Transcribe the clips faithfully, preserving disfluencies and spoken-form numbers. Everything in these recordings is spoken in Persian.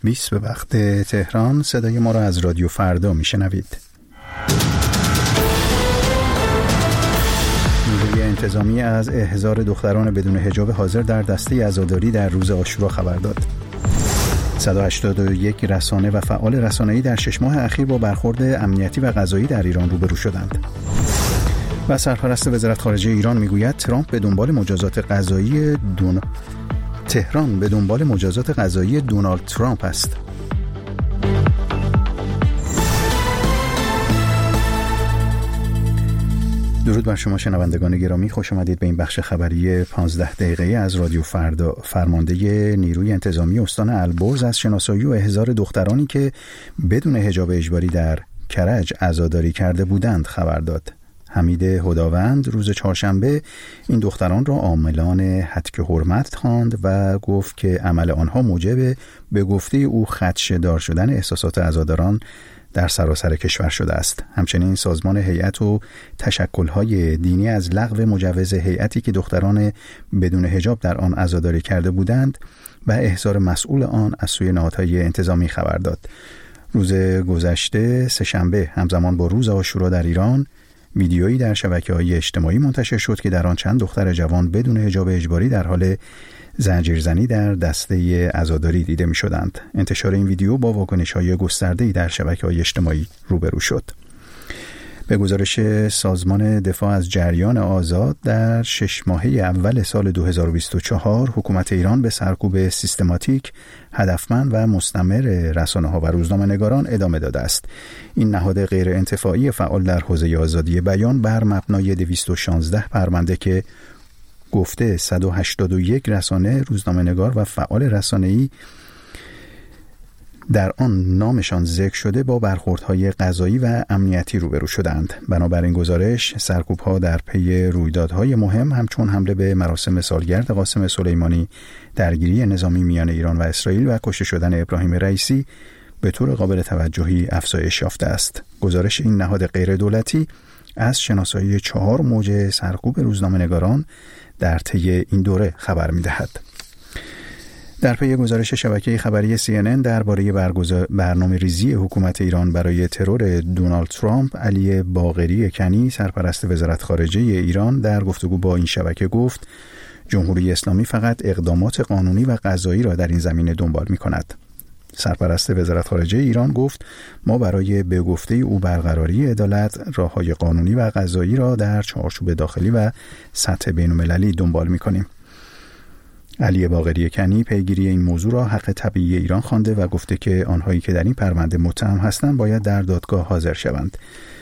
بیست به وقت تهران. صدای ما را از رادیو فردا میشنوید. نیروی انتظامی از احضار دختران بدون حجاب حاضر در دسته عزاداری در روز عاشورا خبر داد. صد و هشتاد و یک رسانه و فعال رسانه‌ای در شش ماه اخیر با برخورد امنیتی و قضایی در ایران روبرو شدند. و سرپرست وزارت خارجه ایران میگوید ترامپ به دنبال مجازات قضایی دون تهران به دنبال مجازات قضایی دونالد ترامپ است. درود بر شما شنوندگان گرامی، خوش آمدید به این بخش خبری پانزده دقیقه‌ای از رادیو فردا. فرمانده نیروی انتظامی استان البرز از شناسایی و احضار دخترانی که بدون حجاب اجباری در کرج عزاداری کرده بودند خبر داد. حمید هداوند روز چهارشنبه این دختران را عاملان هتک حرمت خواند و گفت که عمل آنها موجب به گفته او خدشه‌دار شدن احساسات عزاداران در سراسر کشور شده است. همچنین سازمان هیئت و تشکل‌های دینی از لغو مجوز هیئتی که دختران بدون حجاب در آن عزاداری کرده بودند و احضار مسئول آن از سوی نهادهای انتظامی خبر داد. روز گذشته سه‌شنبه همزمان با روز عاشورا در ایران ویدیویی در شبکه‌های اجتماعی منتشر شد که در آن چند دختر جوان بدون حجاب اجباری در حال زنجیرزنی در دسته عزاداری دیده می‌شدند. انتشار این ویدیو با واکنش‌های گسترده‌ای در شبکه‌های اجتماعی روبرو شد. به گزارش سازمان دفاع از جریان آزاد در شش ماهه اول سال دو هزار و بیست و چهار حکومت ایران به سرکوب سیستماتیک، هدفمند و مستمر رسانه‌ها و روزنامه‌نگاران ادامه داده است. این نهاد غیر انتفاعی فعال در حوزه آزادی بیان بر مبنای دویست و شانزده پرونده که گفته صد و هشتاد و یک رسانه، روزنامه‌نگار و فعال رسانه‌ای در آن نامشان ذکر شده با برخوردهای قضایی و امنیتی روبرو شدند. بنابراین گزارش سرکوب‌ها در پی رویدادهای مهم همچون حمله به مراسم سالگرد قاسم سلیمانی، درگیری نظامی میان ایران و اسرائیل و کشته شدن ابراهیم رئیسی به طور قابل توجهی افزایش یافته است. گزارش این نهاد غیر دولتی از شناسایی چهار موج سرکوب روزنامه‌نگاران در طی این دوره خبر می‌دهد. در پی گزارش شبکه خبری سی ان ان درباره برنامه ریزی حکومت ایران برای ترور دونالد ترامپ، علی باقری کنی سرپرست وزارت خارجه ایران در گفتگو با این شبکه گفت جمهوری اسلامی فقط اقدامات قانونی و قضایی را در این زمینه دنبال می‌کند. سرپرست وزارت خارجه ایران گفت ما برای به گفته او برقراری عدالت راه‌های قانونی و قضایی را در چارچوب داخلی و سطح بین‌المللی دنبال می‌کنیم. علی باقری کنی پیگیری این موضوع را حق طبیعی ایران خوانده و گفته که آنهایی که در این پرونده متهم هستند باید در دادگاه حاضر شوند.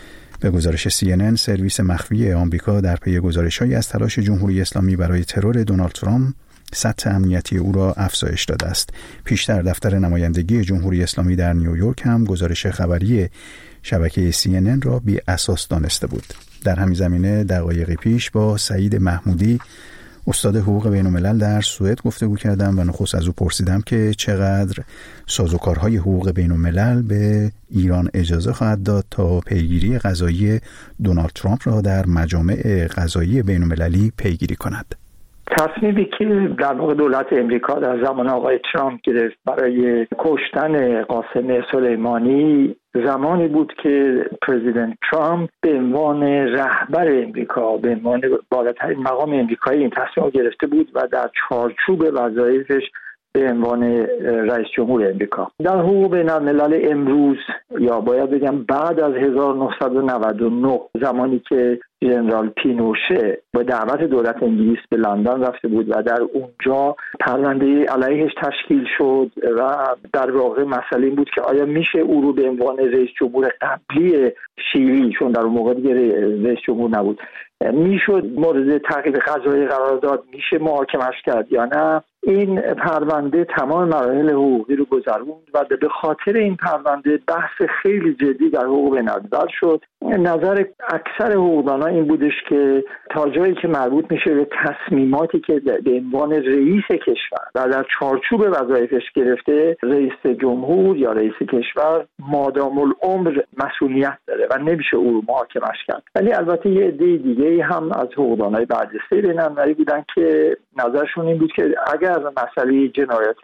به گزارش سی ان ان، سرویس مخفی آمریکا در پی گزارش‌هایی از تلاش جمهوری اسلامی برای ترور دونالد ترامپ سطح امنیتی او را افزایش داده است. پیشتر دفتر نمایندگی جمهوری اسلامی در نیویورک هم گزارش خبری شبکه سی ان ان را بی اساس دانسته بود. در همین زمینه دقایقی پیش با سعید محمودی استاد حقوق بین‌الملل در سوئد گفتگو کردم و نخست از او پرسیدم که چقدر سازوکارهای حقوق بین‌الملل به ایران اجازه خواهد داد تا پیگیری قضایی دونالد ترامپ را در مجامع قضایی بین‌المللی پیگیری کند. تصمیمی که در واقع دولت امریکا در زمان آقای ترامپ گرفت برای کشتن قاسم سلیمانی زمانی بود که پرزیدنت ترامپ به عنوان رهبر امریکا، به عنوان بالاترین مقام امریکایی این تصمیم گرفته بود و در چارچوب وظایفش به عنوان رئیس جمهور امریکا. در حقوق بین‌الملل امروز یا باید بگم بعد از هزار و نهصد و نود و نه زمانی که ژنرال پینوشه با دعوت دولت انگلیس به لندن رفته بود و در اونجا پرونده علیهش تشکیل شد و در واقع مسئله این بود که آیا میشه او رو به عنوان رئیس جمهور قبلی شیلی، چون در اون موقع دیگه رئیس جمهور نبود، میشد مورد تعقیب قضایی قرار داد، میشه محاکمش کرد یا نه. این پرونده تمام مراحل حقوقی رو گذروند و به خاطر این پرونده بحث خیلی جدی در حقوق بین‌الملل شد. نظر اکثر حقوقدانان این بودش که تا جایی که مربوط میشه به تصمیماتی که به عنوان رئیس کشور و در چارچوب وظایفش گرفته، رئیس جمهور یا رئیس کشور مادام العمر مسئولیت داره و نمیشه او رو محاکمش کرد. ولی البته یه عده دیگه هم از حقوقدانای برجسته بین‌المللی بودن که نظرشون این بود که اگر مسئله جنایت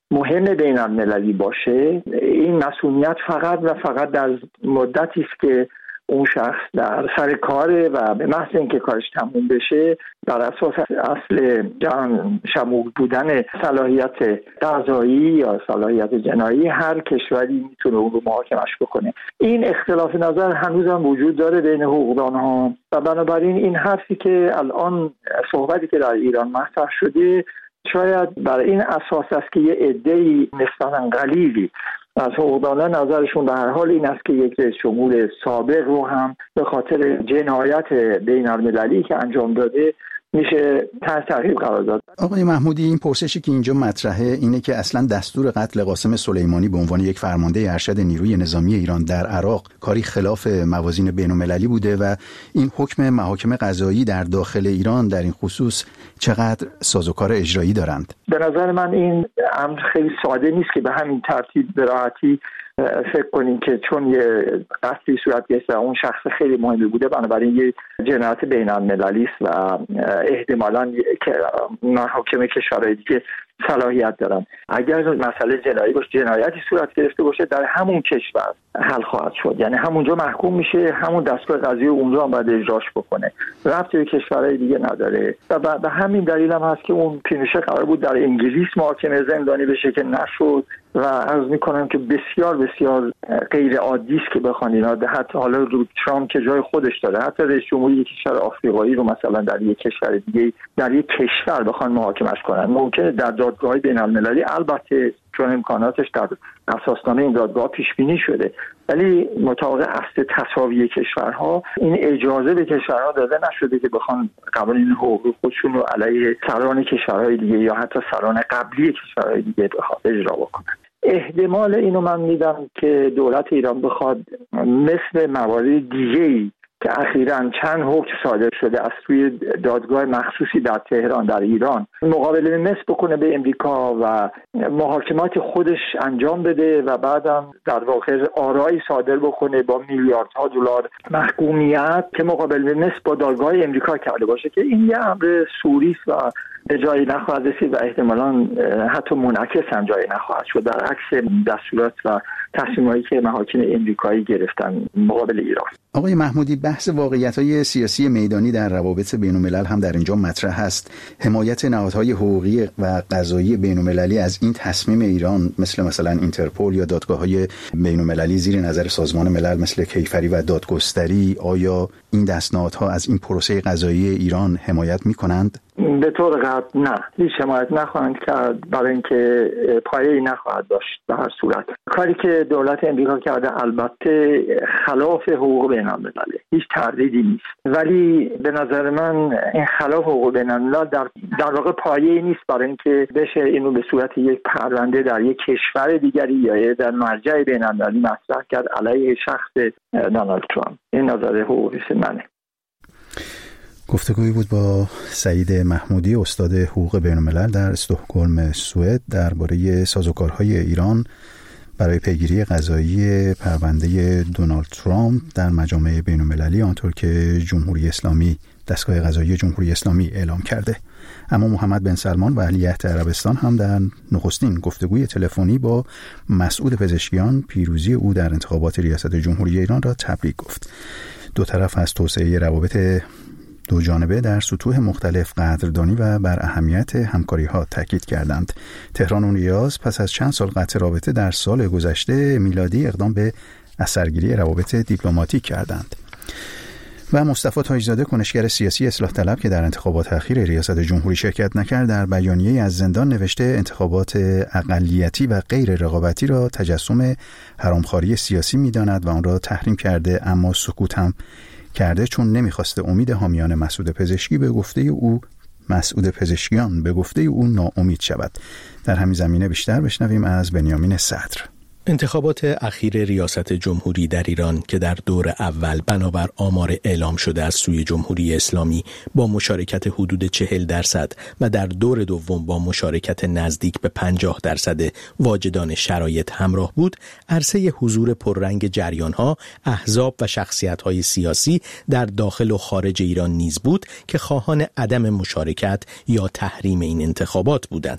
مهم بین المللی باشه، این مسئولیت فقط و فقط در مدتی است که اون شخص در سر کاره و به محض اینکه کارش تموم بشه بر اساس اصل جهان شمول بودن صلاحیت قضایی یا صلاحیت جنایی هر کشوری میتونه اون رو محاکمش بکنه. این اختلاف نظر هنوز هم وجود داره بین حقوقدان‌ها و بنابراین این حرفی که الان صحبتی که در ایران مطرح شده شاید بر این اساس است که یه عده‌ای نسبتاً قلیلی از حقوقدانان نظرشون به هر حال این است که یک رئیس جمهور سابق رو هم به خاطر جنایت بین المللی که انجام داده میشه تحت تعقیب قرار داد. آقای محمودی، این پرسشی که اینجا مطرحه اینه که اصلا دستور قتل قاسم سلیمانی به عنوان یک فرمانده ارشد نیروی نظامی ایران در عراق کاری خلاف موازین بین‌المللی بوده و این حکم محاکم قضایی در داخل ایران در این خصوص چقدر سازوکار اجرایی دارند؟ به نظر من این امر خیلی ساده نیست که به همین ترتیب به راحتی فکر کنیم که چون یه قتلی صورت گرفته اون شخص خیلی مهمی بوده بنابراین یه جنایت بین المللی است و احتمالاً محاکم کشورهای دیگه صلاحیت دارن. اگر مسئله جنایی باشه، جنایتی صورت گرفته باشه در همون کشور حل خواهد شد، یعنی همونجا محکوم میشه، همون دستگاه قضایی اونجا هم باید اجراش بکنه، ربطی به کشورهای دیگه نداره. و به همین دلیل هم هست که اون پینوشه قرار بود در انگلیس محاکمه زندانی بشه که نشد و عرض میکنم که بسیار بسیار غیر عادی است که بخوان اینا حتی حالا رو ترامپ که جای خودش داره حتی رئیس جمهوری یک کشور آفریقایی رو مثلا در یک کشور دیگه در یک کشور بخوان محاکمش کنن. ممکنه در دادگاه بین المللی، البته چون امکاناتش در اساسنامه این دادگاه پیش بینی شده، ولی مطابق اصل تساوی کشورها این اجازه به کشورها داده نشده که بخوان قوانین حقوقی خودشون رو علیه سران کشورهای دیگه یا حتی سران قبلی کشورهای دیگه بخواد اجرا بکنن. احتمال اینو من میدم که دولت ایران بخواد مثل موارد دیگه‌ای که اخیراً چند حکم صادر شده از سوی دادگاه مخصوصی در تهران در ایران مقابله مثل بکنه به امریکا و محاکمات خودش انجام بده و بعدم در واقع آرایی صادر بکنه با میلیاردها دلار محکومیت که مقابله مثل با دادگاه امریکا کرده باشه که این یه امر سوری است و به جایی نخواهد رسید و احتمالاً حتی منعکس هم جایی نخواهد شد در عکس دستورات و تصمیمایی که محاکم امریکایی گرفتن مقابل ایران. آقای محمودی، بحث واقعیت‌های سیاسی میدانی در روابط بین‌الملل هم در اینجا مطرح است. حمایت نهادهای حقوقی و قضایی بین‌المللی از این تصمیم ایران مثل مثلا اینترپل یا دادگاه‌های بین‌المللی زیر نظر سازمان ملل مثل کیفری و دادگستری، آیا این دستنهادها از این پروسه قضایی ایران حمایت می‌کنند؟ به طور قطع نه، هیچ حمایت نخواهند کرد برای اینکه پایه‌ای نخواهد داشت. به هر صورت کاری که دولت امریکا کرده البته خلاف حقوق بین‌المللی، هیچ تردیدی نیست، ولی به نظر من این خلاف حقوق بین‌الملل در در واقع پایه‌ای نیست برای اینکه بشه اینو به صورت یک پرونده در یک کشور دیگری یا در مرجع بین‌المللی مطرح کرد علیه شخص دونالد ترامپ. این نظر حقوقی منه. گفتگویی بود با سعید محمودی، استاد حقوق بین‌الملل در استکهلم، سوئد، درباره سازوکارهای ایران برای پیگیری قضایی پرونده دونالد ترامپ در مجامع بین‌المللی آنطور که جمهوری اسلامی دستگاه قضایی جمهوری اسلامی اعلام کرده. اما محمد بن سلمان ولیعهد عربستان هم در نخستین گفتگوی تلفنی با مسعود پزشکیان پیروزی او در انتخابات ریاست جمهوری ایران را تبریک گفت. دو طرف از توسعه روابط دو جانبه در سطوح مختلف قدردانی و بر اهمیت همکاری‌ها تاکید کردند. تهران و ریاض پس از چند سال قطع رابطه در سال گذشته میلادی اقدام به اثرگیری روابط دیپلماتیک کردند. و مصطفی تاجزاده، کنشگر سیاسی اصلاح طلب که در انتخابات اخیر ریاست جمهوری شرکت نکرد، در بیانیه‌ای از زندان نوشته انتخابات اقلیتی و غیر رقابتی را تجسم حرامخواری سیاسی می‌داند و آن را تحریم کرده، اما سکوت هم کرده چون نمیخواسته امید حامیان مسعود پزشکی به گفته او مسعود پزشکیان به گفته او ناامید شود. در همین زمینه بیشتر بشنویم از بنیامین صدر. انتخابات اخیر ریاست جمهوری در ایران که در دور اول بنابر آمار اعلام شده از سوی جمهوری اسلامی با مشارکت حدود چهل درصد و در دور دوم با مشارکت نزدیک به پنجاه درصد واجدان شرایط همراه بود، عرصه حضور پررنگ جریان‌ها، احزاب و شخصیت‌های سیاسی در داخل و خارج ایران نیز بود که خواهان عدم مشارکت یا تحریم این انتخابات بودند.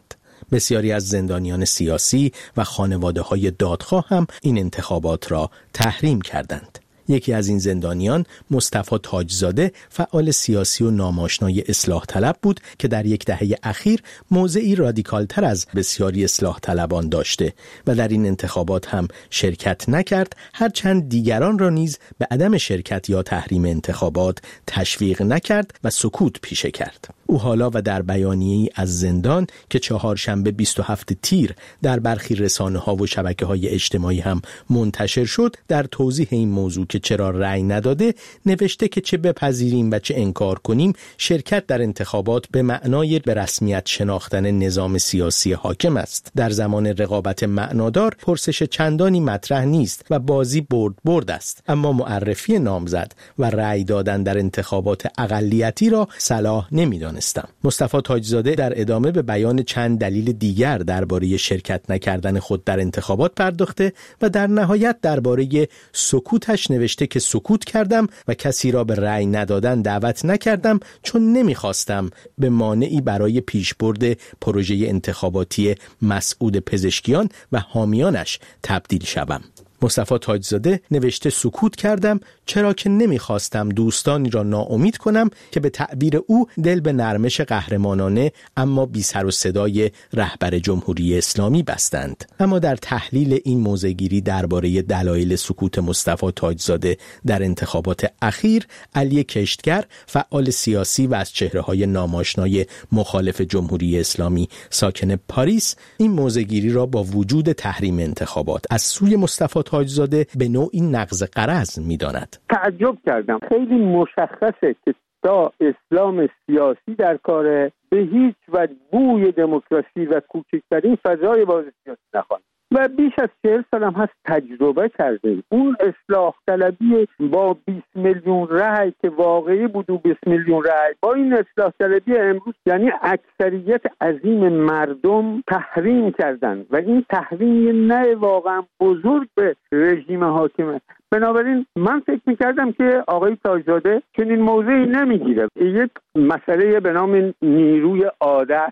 بسیاری از زندانیان سیاسی و خانواده‌های دادخواه هم این انتخابات را تحریم کردند. یکی از این زندانیان مصطفی تاجزاده فعال سیاسی و ناماشنای اصلاح طلب بود که در یک دهه اخیر موضعی رادیکالتر از بسیاری اصلاح طلبان داشته و در این انتخابات هم شرکت نکرد، هرچند دیگران را نیز به عدم شرکت یا تحریم انتخابات تشویق نکرد و سکوت پیشه کرد. او حالا و در بیانیه‌ای از زندان که چهارشنبه بیست و هفتم تیر در برخی رسانه‌ها و شبکه‌های اجتماعی هم منتشر شد، در توضیح این موضوع که چرا رأی نداده نوشته که چه بپذیریم و چه انکار کنیم، شرکت در انتخابات به معنای به رسمیت شناختن نظام سیاسی حاکم است. در زمان رقابت معنادار پرسش چندانی مطرح نیست و بازی برد برد است، اما معرفی نامزد و رأی دادن در انتخابات اقلیتی را صلاح نمی‌دانستم. مصطفی تاجزاده در ادامه به بیان چند دلیل دیگر درباره شرکت نکردن خود در انتخابات پرداخته و در نهایت درباره سکوتش نوشته که سکوت کردم و کسی را به رأی ندادن دعوت نکردم چون نمیخواستم به مانعی برای پیشبرد پروژه انتخاباتی مسعود پزشکیان و حامیانش تبدیل شوم. مصطفی تاجزاده نوشته سکوت کردم چرا که نمیخواستم دوستانی را ناامید کنم که به تعبیر او دل به نرمش قهرمانانه اما بی سر و صدای رهبر جمهوری اسلامی بستند. اما در تحلیل این موضع‌گیری درباره دلایل سکوت مصطفی تاجزاده در انتخابات اخیر، علی کشتگر فعال سیاسی و از چهره‌های ناماشنای مخالف جمهوری اسلامی ساکن پاریس این موضع‌گیری را با وجود تحریم انتخابات از سوی مصطفی تاجزاده به نوعی نقض غرض می‌داند. تعجب کردم. خیلی مشخصه که تا اسلام سیاسی در کاره، به هیچ وجه بوی دموکراسی و کوچکترین فضای باز سیاسی نخواهد و بیش از چهل سال هم هست تجربه کرده. اون اصلاح طلبی با بیست میلیون رأی که واقعی بود و بیست میلیون رأی با این اصلاح طلبی امروز، یعنی اکثریت عظیم مردم تحریم کردن و این تحریم نه واقعا بزرگ به رژیم حاکمه. بنابراین من فکر میکردم که آقای تاجزاده چنین موضعی نمیگیره. یک مسئله به نام نیروی عادت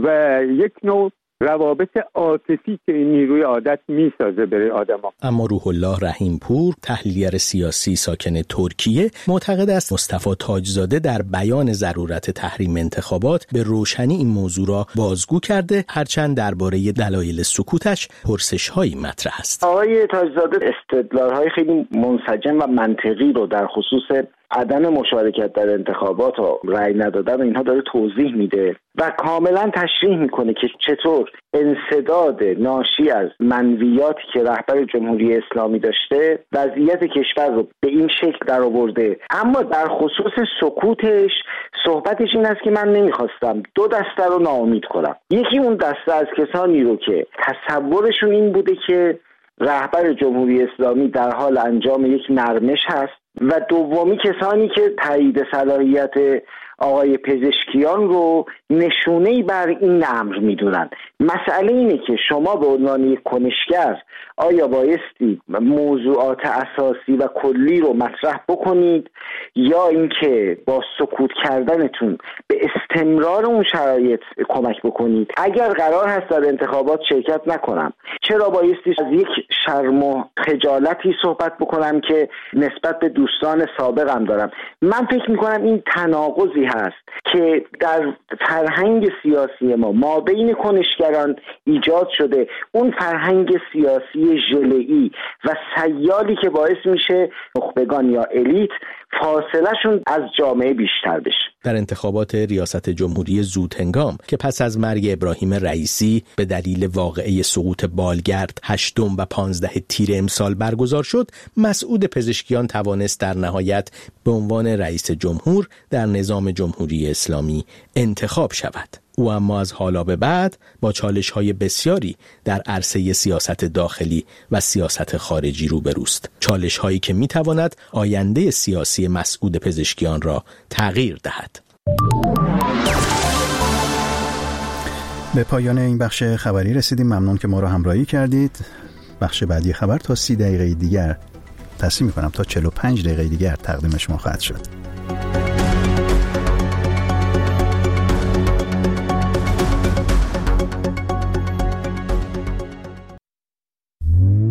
و یک نوع روابط عاطفی که این نیروی عادت میسازه برای آدم‌ها. اما روح الله رحیم پور، تحلیلگر سیاسی ساکن ترکیه، معتقد است مصطفی تاجزاده در بیان ضرورت تحریم انتخابات به روشنی این موضوع را بازگو کرده، هرچند درباره دلایل سکوتش پرسش‌هایی مطرح است. آقای تاجزاده استدلال‌های خیلی منسجم و منطقی رو در خصوص عدم مشارکت در انتخابات و رأی ندادن اینها داره توضیح میده و کاملا تشریح میکنه که چطور انسداد ناشی از منویاتی که رهبر جمهوری اسلامی داشته وضعیت کشور رو به این شکل در آورده. اما در خصوص سکوتش صحبتش این است که من نمیخواستم دو دسته رو ناامید کنم. یکی اون دسته از کسانی رو که تصورشون این بوده که رهبر جمهوری اسلامی در حال انجام یک نرمش هست و دومی کسانی که تایید صلاحیت آقای پزشکیان رو نشونه‌ای بر این امر میدونن. مسئله اینه که شما به عنوان یک کنشگر آیا بایستی موضوعات اساسی و کلی رو مطرح بکنید یا اینکه با سکوت کردنتون به استمرار اون شرایط کمک بکنید؟ اگر قرار هست در انتخابات شرکت نکنم، چرا بایستی از یک شرم و خجالتی صحبت بکنم که نسبت به دوستان سابقم دارم؟ من فکر میکنم این تناقضی هست که در فرهنگ سیاسی ما ما بین کنشگران ایجاد شده. اون فرهنگ سیاسی ژله‌ای و سیالی که باعث میشه نخبگان یا الیت فاصلهشون از جامعه بیشتر بشه. در انتخابات ریاست جمهوری زودهنگام که پس از مرگ ابراهیم رئیسی به دلیل واقعه سقوط بالگرد هشتم و پانزده تیر امسال برگزار شد، مسعود پزشکیان توانست در نهایت به عنوان رئیس جمهور در نظام جمهوری اسلامی انتخاب شود. او اما از حالا به بعد با چالش‌های بسیاری در عرصه سیاست داخلی و سیاست خارجی روبروست. چالش‌هایی که می‌تواند آینده سیاسی مسعود پزشکیان را تغییر دهد. به پایان این بخش خبری رسیدیم. ممنون که ما را همراهی کردید. بخش بعدی خبر تا سی دقیقه دیگر تصمیم می‌کنم تا چهل و پنج دقیقه دیگر تقدیم شما خواهد شد.